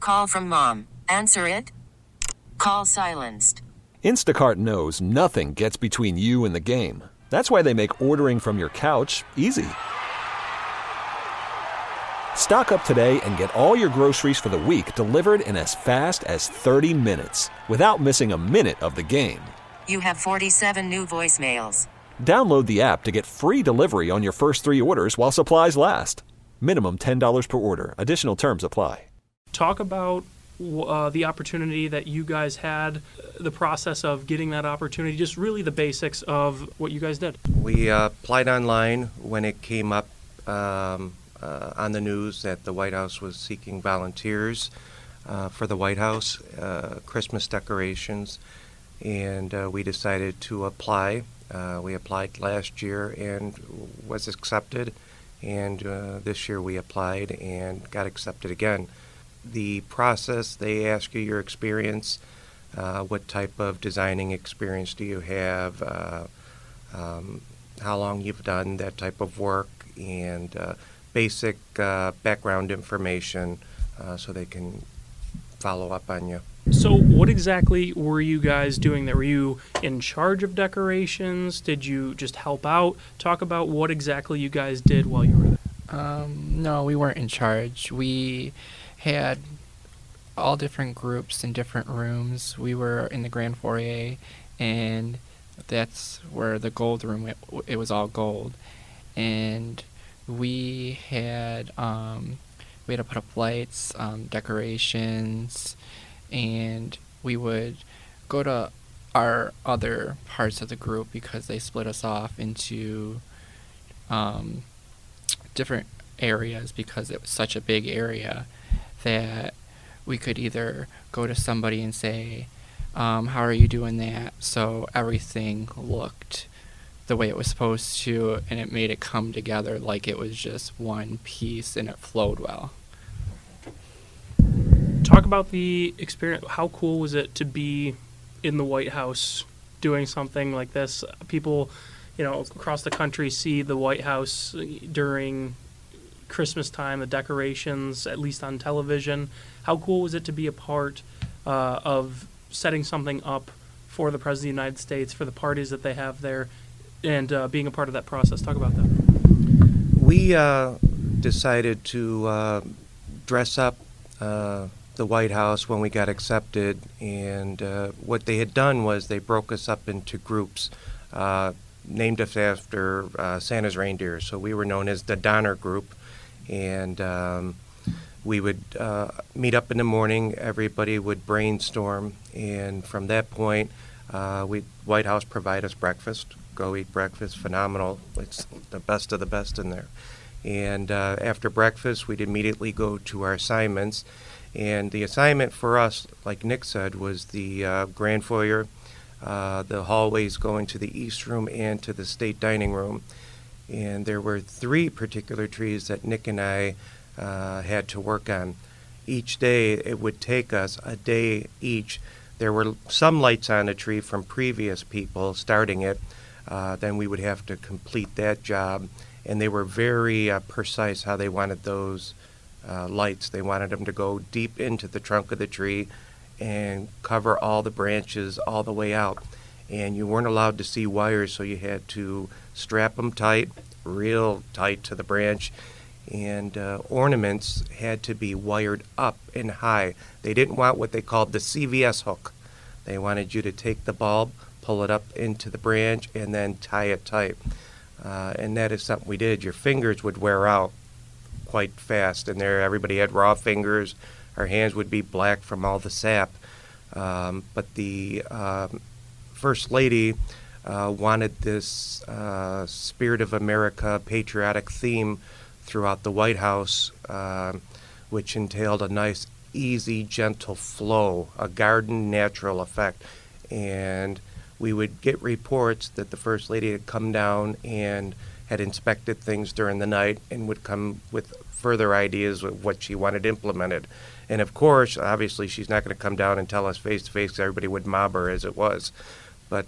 Call from mom. Answer it. Call silenced. Instacart knows nothing gets between you and the game. That's why they make ordering from your couch easy. Stock up today and get all your groceries for the week delivered in as fast as 30 minutes without missing a minute of the game. You have 47 new voicemails. Download the app to get free delivery on your first 3 orders while supplies last. Minimum $10 per order. Additional terms apply. Talk about the opportunity that you guys had, the process of getting that opportunity, just really the basics of what you guys did. We applied online when it came up on the news that the White House was seeking volunteers for the White House Christmas decorations, and we decided to apply. We applied last year and was accepted, and this year we applied and got accepted again. The process, they ask you your experience, what type of designing experience do you have, how long you've done that type of work, and basic background information so they can follow up on you. So what exactly were you guys doing there? Were you in charge of decorations? Did you just help out? Talk about what exactly you guys did while you were there. No, we weren't in charge. We had all different groups in different rooms. We were in the grand foyer, and that's where the gold room, it was all gold. And we had to put up lights, decorations, and we would go to our other parts of the group because they split us off into different areas because it was such a big area that we could either go to somebody and say, how are you doing that? So everything looked the way it was supposed to, and it made it come together like it was just one piece and it flowed well. Talk about the experience. How cool was it to be in the White House doing something like this? People, across the country see the White House during Christmas time, the decorations, at least on television. How cool was it to be a part of setting something up for the President of the United States, for the parties that they have there, and being a part of that process? Talk about that. We decided to dress up the White House when we got accepted, and what they had done was they broke us up into groups, named us after Santa's reindeer. So we were known as the Donner Group, and we would meet up in the morning. Everybody would brainstorm, and from that point, White House provide us breakfast. Go eat breakfast, phenomenal. It's the best of the best in there. And after breakfast, we'd immediately go to our assignments. And the assignment for us, like Nick said, was the grand foyer, the hallways going to the East Room and to the State Dining Room. And there were 3 particular trees that Nick and I had to work on. Each day, it would take us a day each. There were some lights on the tree from previous people starting it. Then we would have to complete that job. And they were very precise how they wanted those lights. They wanted them to go deep into the trunk of the tree and cover all the branches all the way out. And you weren't allowed to see wires, so you had to strap them tight, real tight to the branch. And ornaments had to be wired up and high. They didn't want what they called the CVS hook. They wanted you to take the bulb, pull it up into the branch, and then tie it tight. And that is something we did. Your fingers would wear out quite fast, and there everybody had raw fingers. Our hands would be black from all the sap. But the First Lady wanted this Spirit of America patriotic theme throughout the White House, which entailed a nice, easy, gentle flow, a garden natural effect. And we would get reports that the First Lady had come down and had inspected things during the night and would come with further ideas of what she wanted implemented. And of course, obviously, she's not going to come down and tell us face to face. Everybody would mob her as it was. But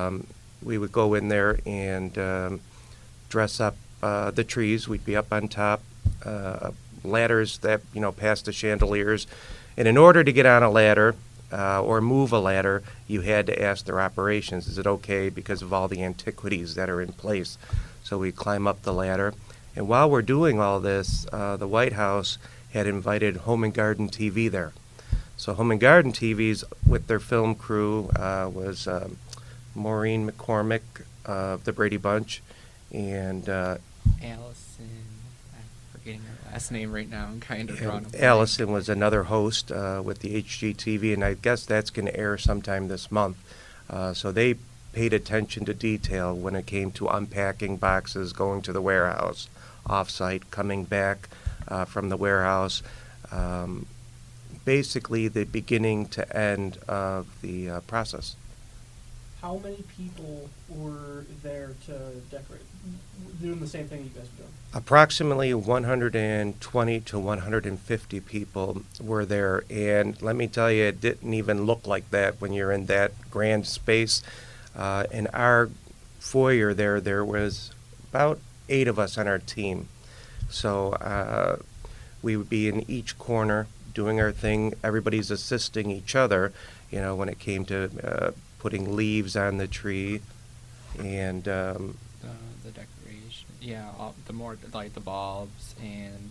we would go in there and dress up the trees. We'd be up on top ladders that, past the chandeliers. And in order to get on a ladder or move a ladder, you had to ask their operations, is it okay because of all the antiquities that are in place? So we climb up the ladder. And while we're doing all this, the White House had invited Home and Garden TV there. So Home and Garden TV's with their film crew was Maureen McCormick of the Brady Bunch and Allison, I'm forgetting her last name right now. I'm kind of drawing a blank. Allison was another host with the HGTV, and I guess that's going to air sometime this month. So they paid attention to detail when it came to unpacking boxes, going to the warehouse, off-site, coming back from the warehouse. Basically the beginning to end of the process. How many people were there to decorate, doing the same thing you guys were doing? Approximately 120 to 150 people were there, and let me tell you, it didn't even look like that when you're in that grand space. In our foyer there was about 8 of us on our team. So we would be in each corner doing our thing. Everybody's assisting each other, when it came to putting leaves on the tree and the decoration, the more like the bulbs, and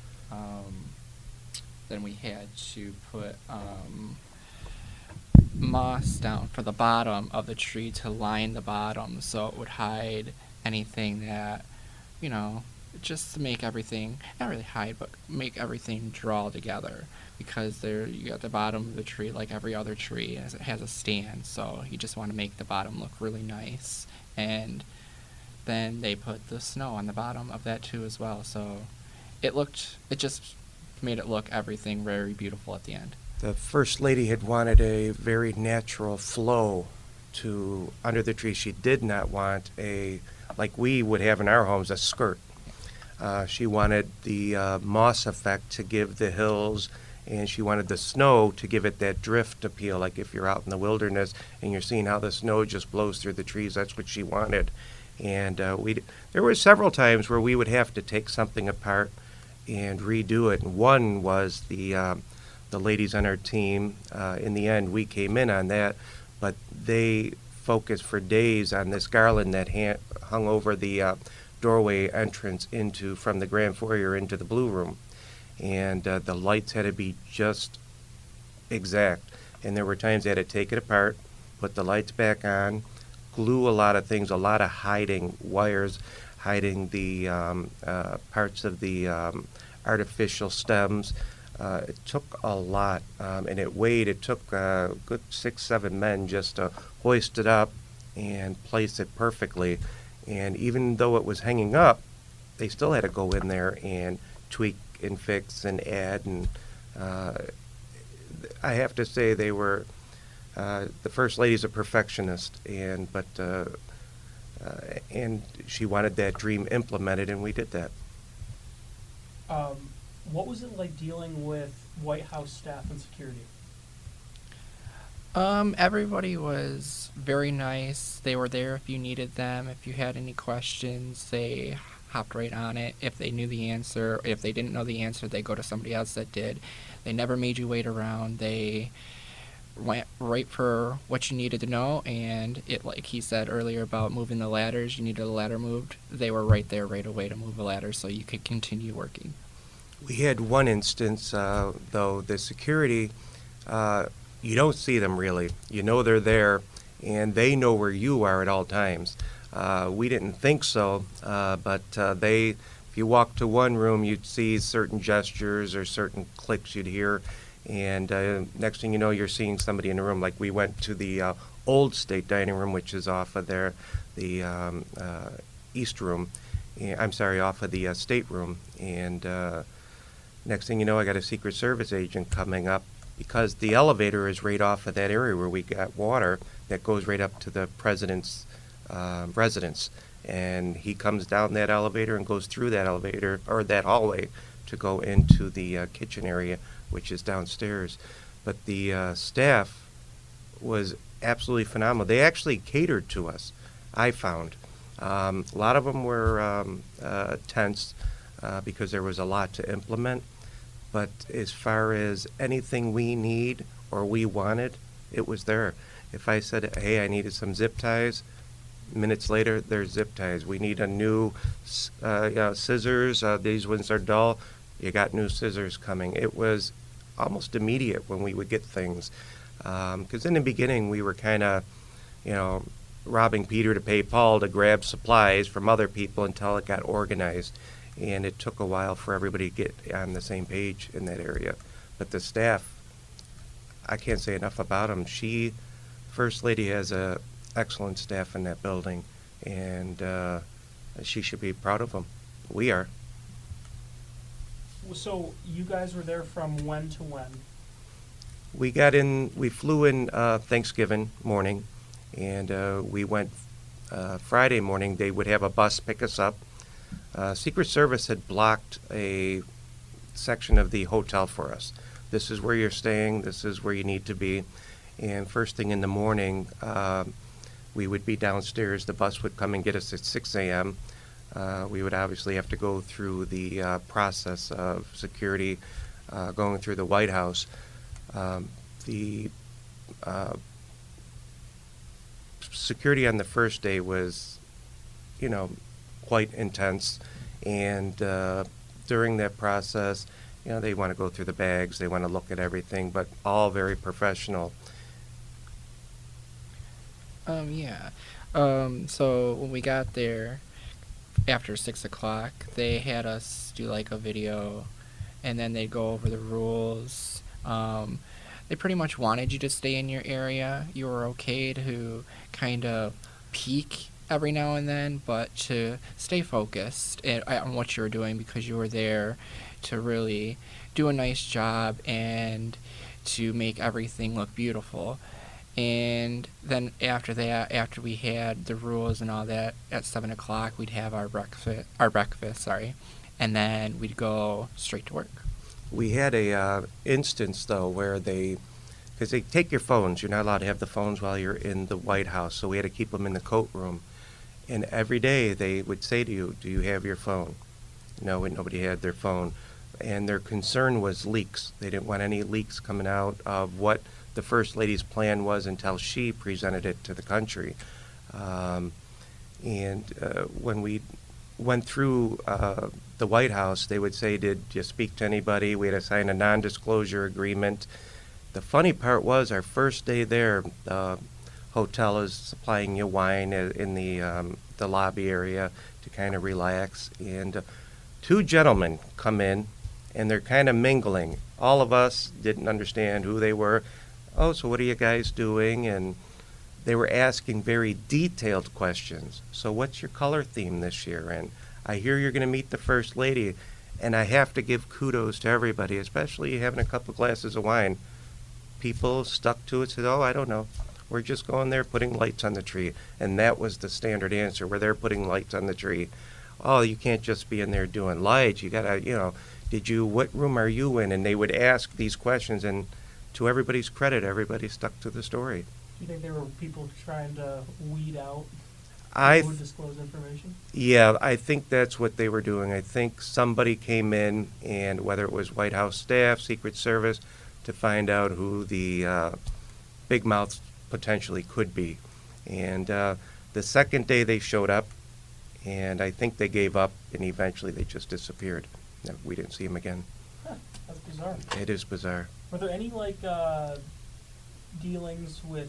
then we had to put moss down for the bottom of the tree to line the bottom so it would hide anything that, just to make everything, not really hide, but make everything draw together. Because you got the bottom of the tree, like every other tree, as it has a stand, so you just want to make the bottom look really nice. And then they put the snow on the bottom of that too as well, so it just made it look everything very beautiful at the end. The First Lady had wanted a very natural flow to under the tree. She did not want like we would have in our homes, a skirt. She wanted the moss effect to give the hills, and she wanted the snow to give it that drift appeal, like if you're out in the wilderness and you're seeing how the snow just blows through the trees. That's what she wanted. And there were several times where we would have to take something apart and redo it. And one was the ladies on our team. In the end, we came in on that, but they focused for days on this garland that hung over the doorway entrance from the grand foyer into the blue room. And the lights had to be just exact. And there were times they had to take it apart, put the lights back on, glue a lot of things, a lot of hiding wires, hiding the parts of the artificial stems. It took a lot, and it weighed. It took a good 6-7 men just to hoist it up and place it perfectly. And even though it was hanging up, they still had to go in there and tweak and fix and add, and I have to say they were the First Lady's a perfectionist, and she wanted that dream implemented, and we did that. What was it like dealing with White House staff and security? Everybody was very nice. They were there if you needed them. If you had any questions, they hopped right on it. If they knew the answer, if they didn't know the answer, they go to somebody else that did. They never made you wait around. They went right for what you needed to know, and like he said earlier about moving the ladders, you needed a ladder moved. They were right there right away to move a ladder so you could continue working. We had one instance, though, the security, you don't see them really. You know they're there, and they know where you are at all times. We didn't think so, but if you walk to one room, you'd see certain gestures or certain clicks you'd hear, and next thing you know, you're seeing somebody in the room. Like we went to the old state dining room, which is off of there, the east room. Off of the state room, and next thing you know, I got a Secret Service agent coming up because the elevator is right off of that area where we got water that goes right up to the president's residence, and he comes down that elevator and goes through that elevator or that hallway to go into the kitchen area, which is downstairs. But the staff was absolutely phenomenal. They actually catered to us, I found. A lot of them were tense, because there was a lot to implement. But as far as anything we need or we wanted, it was there. If I said, hey, I needed some zip ties, minutes later, there's zip ties. We need a new scissors. These ones are dull. You got new scissors coming. It was almost immediate when we would get things. Because in the beginning, we were kind of, robbing Peter to pay Paul to grab supplies from other people until it got organized. And it took a while for everybody to get on the same page in that area. But the staff, I can't say enough about them. First Lady has a excellent staff in that building, and she should be proud of them. We are. So you guys were there from when to when? We flew in Thanksgiving morning, and we went Friday morning. They would have a bus pick us up. Secret Service had blocked a section of the hotel for us. This is where you're staying. This is where you need to be. And first thing in the morning, we would be downstairs. The bus would come and get us at 6 a.m. We would obviously have to go through the process of security, going through the White House. The security on the first day was, quite intense. And during that process, they want to go through the bags, they want to look at everything, but all very professional. So when we got there after 6 o'clock, they had us do like a video, and then they'd go over the rules. They pretty much wanted you to stay in your area. You were okay to kind of peek every now and then, but to stay focused on what you were doing, because you were there to really do a nice job and to make everything look beautiful. And then after that, after we had the rules and all that, at 7 o'clock, we'd have our breakfast, and then we'd go straight to work. We had a instance, though, where because they take your phones. You're not allowed to have the phones while you're in the White House, so we had to keep them in the coat room. And every day they would say to you, do you have your phone? No, nobody had their phone. And their concern was leaks. They didn't want any leaks coming out of what the First Lady's plan was until she presented it to the country. When we went through the White House, they would say, did you speak to anybody? We had to sign a non-disclosure agreement. The funny part was our first day there, the hotel is supplying you wine in the lobby area to kind of relax. And two gentlemen come in, and they're kind of mingling. All of us didn't understand who they were. Oh, so what are you guys doing? And they were asking very detailed questions. So what's your color theme this year? And I hear you're going to meet the First Lady. And I have to give kudos to everybody, especially having a couple glasses of wine. People stuck to it, said, oh, I don't know. We're just going there putting lights on the tree. And that was the standard answer. We're there putting lights on the tree. Oh, you can't just be in there doing lights. You got to, what room are you in? And they would ask these questions, and to everybody's credit, everybody stuck to the story. Do you think there were people trying to weed out who would disclose information? Yeah, I think that's what they were doing. I think somebody came in, and whether it was White House staff, Secret Service, to find out who the big mouths potentially could be. And the second day they showed up, and I think they gave up, and eventually they just disappeared. We didn't see them again. That's bizarre. It is bizarre. Were there any dealings with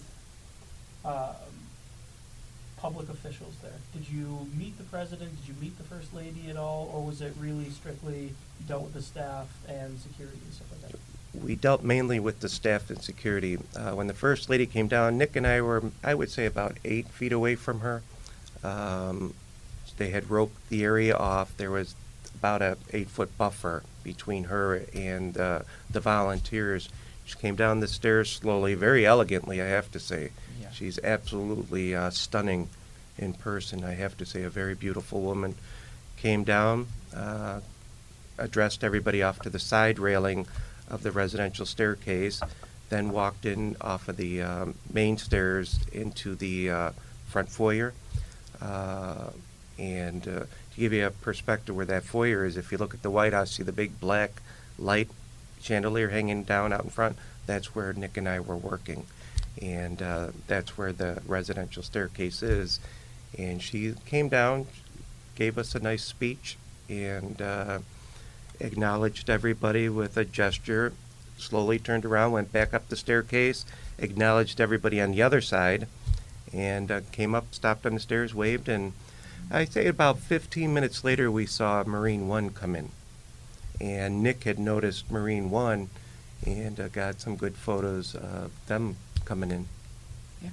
public officials there? Did you meet the president? Did you meet the First Lady at all? Or was it really strictly you dealt with the staff and security and stuff like that? We dealt mainly with the staff and security. When the First Lady came down, Nick and I were, I would say, about 8 feet away from her. They had roped the area off. There was about a 8-foot buffer between her and the volunteers. She came down the stairs slowly, very elegantly, I have to say. Yeah. She's absolutely stunning in person, I have to say. A very beautiful woman. Came down, addressed everybody off to the side railing of the residential staircase, then walked in off of the main stairs into the front foyer. And to give you a perspective where that foyer is, if you look at the White House, see the big black light chandelier hanging down out in front? That's where Nick and I were working. And that's where the residential staircase is. And she came down, gave us a nice speech, and acknowledged everybody with a gesture, slowly turned around, went back up the staircase, acknowledged everybody on the other side, and came up, stopped on the stairs, waved, and I'd say about 15 minutes later we saw Marine One come in. And Nick had noticed Marine One and got some good photos of them coming in. Yeah.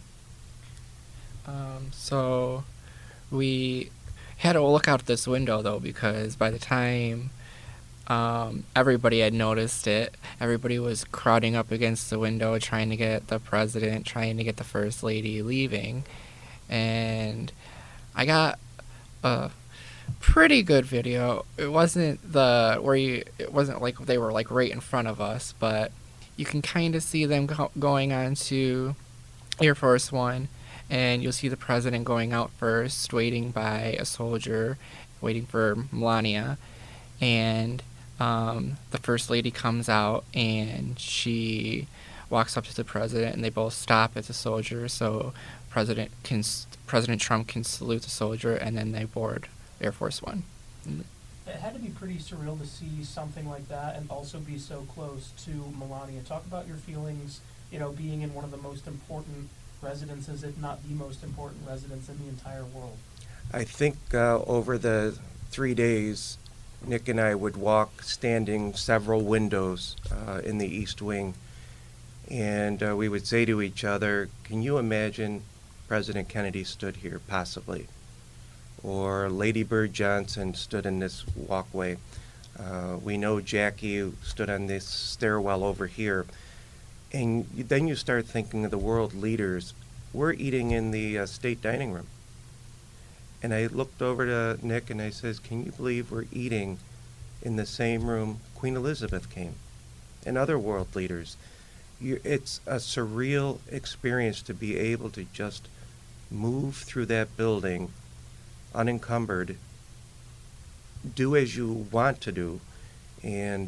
So we had to look out this window, though, because by the time everybody had noticed it, everybody was crowding up against the window trying to get the president, trying to get the first lady leaving. And I got a pretty good video. It wasn't it wasn't like they were like right in front of us, but you can kind of see them going on to Air Force One, and you'll see the president going out first, waiting by a soldier, waiting for Melania, and the first lady comes out and she walks up to the president, and they both stop at the soldier so President Trump can salute the soldier, and then they board Air Force One. It had to be pretty surreal to see something like that and also be so close to Melania. Talk about your feelings, being in one of the most important residences, if not the most important residence in the entire world. I think over the 3 days, Nick and I would walk standing several windows in the East Wing, and we would say to each other, can you imagine President Kennedy stood here, possibly? Or Lady Bird Johnson stood in this walkway. We know Jackie stood on this stairwell over here. And then you start thinking of the world leaders. We're eating in the state dining room. And I looked over to Nick and I says, can you believe we're eating in the same room Queen Elizabeth came and other world leaders? It's a surreal experience to be able to just move through that building unencumbered, do as you want to do, and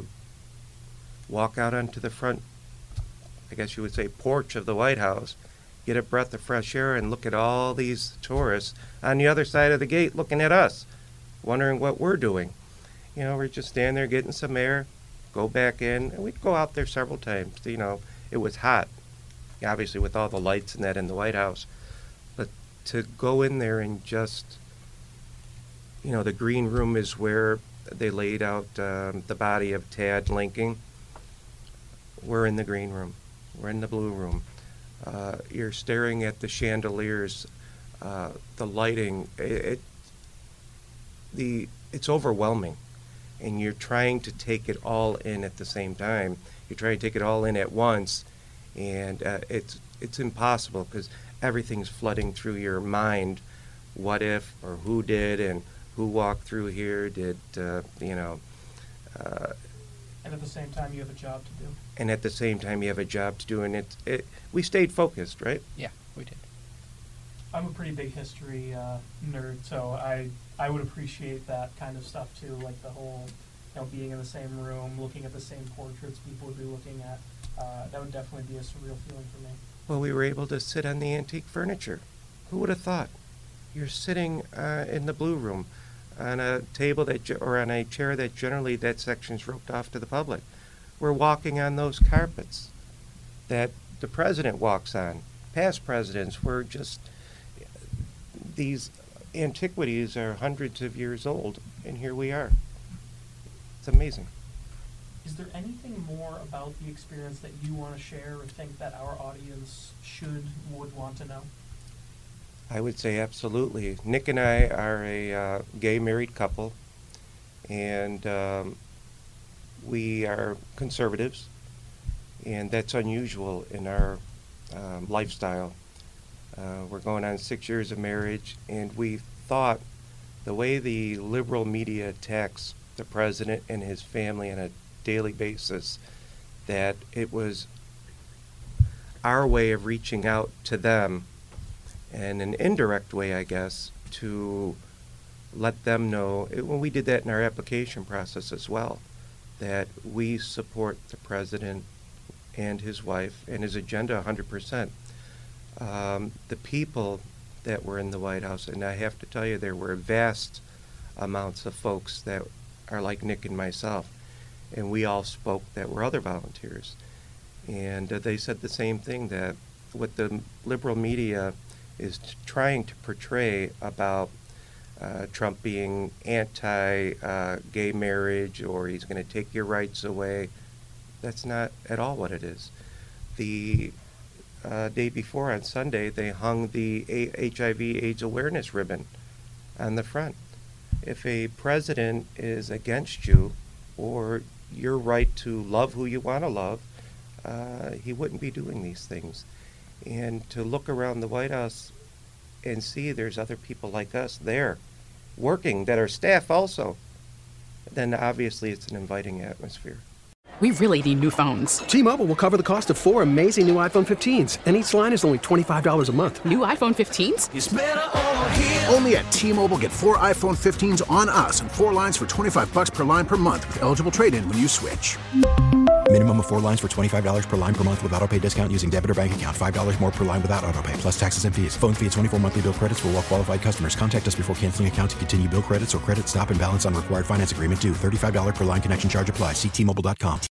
walk out onto the front, I guess you would say, porch of the White House, get a breath of fresh air, and look at all these tourists on the other side of the gate looking at us, wondering what we're doing. We're just standing there getting some air, go back in, and we'd go out there several times. It was hot, obviously with all the lights and that in the White House. But to go in there and just, the green room is where they laid out the body of Tad Lincoln. We're in the green room. We're in the blue room. You're staring at the chandeliers, the lighting. It's overwhelming, and you're trying to take it all in at the same time. You're trying to take it all in at once, and it's impossible because everything's flooding through your mind. What if, or who did, and who walked through here? Did And at the same time, you have a job to do. And at the same time, you have a job to do, and we stayed focused, right? Yeah, we did. I'm a pretty big history nerd, so I would appreciate that kind of stuff too, like the whole, being in the same room, looking at the same portraits people would be looking at. That would definitely be a surreal feeling for me. Well, we were able to sit on the antique furniture. Who would have thought? You're sitting in the blue room on a table or on a chair that generally that section's roped off to the public. We're walking on those carpets that the president walks on. Past presidents were just, these antiquities are hundreds of years old, and here we are. It's amazing. Is there anything more about the experience that you want to share or think that our audience would want to know? I would say absolutely. Nick and I are a gay married couple, and we are conservatives, and that's unusual in our lifestyle. We're going on 6 years of marriage, and we thought the way the liberal media attacks the president and his family on a daily basis, that it was our way of reaching out to them in an indirect way, I guess, to let them know, when we did that in our application process as well, that we support the president and his wife and his agenda 100%. The people that were in the White House, and I have to tell you, there were vast amounts of folks that are like Nick and myself, and we all spoke that were other volunteers. And they said the same thing, that what the liberal media is trying to portray about Trump being anti-gay marriage, or he's going to take your rights away, that's not at all what it is. The day before, on Sunday, they hung the HIV/AIDS awareness ribbon on the front. If a president is against you or your right to love who you want to love, he wouldn't be doing these things. And to look around the White House and see there's other people like us there working that are staff also, then obviously it's an inviting atmosphere. We really need new phones. T-Mobile will cover the cost of 4 amazing new iPhone 15s, and each line is only $25 a month. New iPhone 15s? It's better over here. Only at T-Mobile, get 4 iPhone 15s on us and 4 lines for $25 per line per month with eligible trade-in when you switch. Minimum of 4 lines for $25 per line per month with autopay discount using debit or bank account. $5 more per line without autopay, plus taxes and fees. Phone fee at 24 monthly bill credits for well-qualified customers. Contact us before canceling account to continue bill credits or credit stop and balance on required finance agreement due. $35 per line connection charge applies. See T-Mobile.com.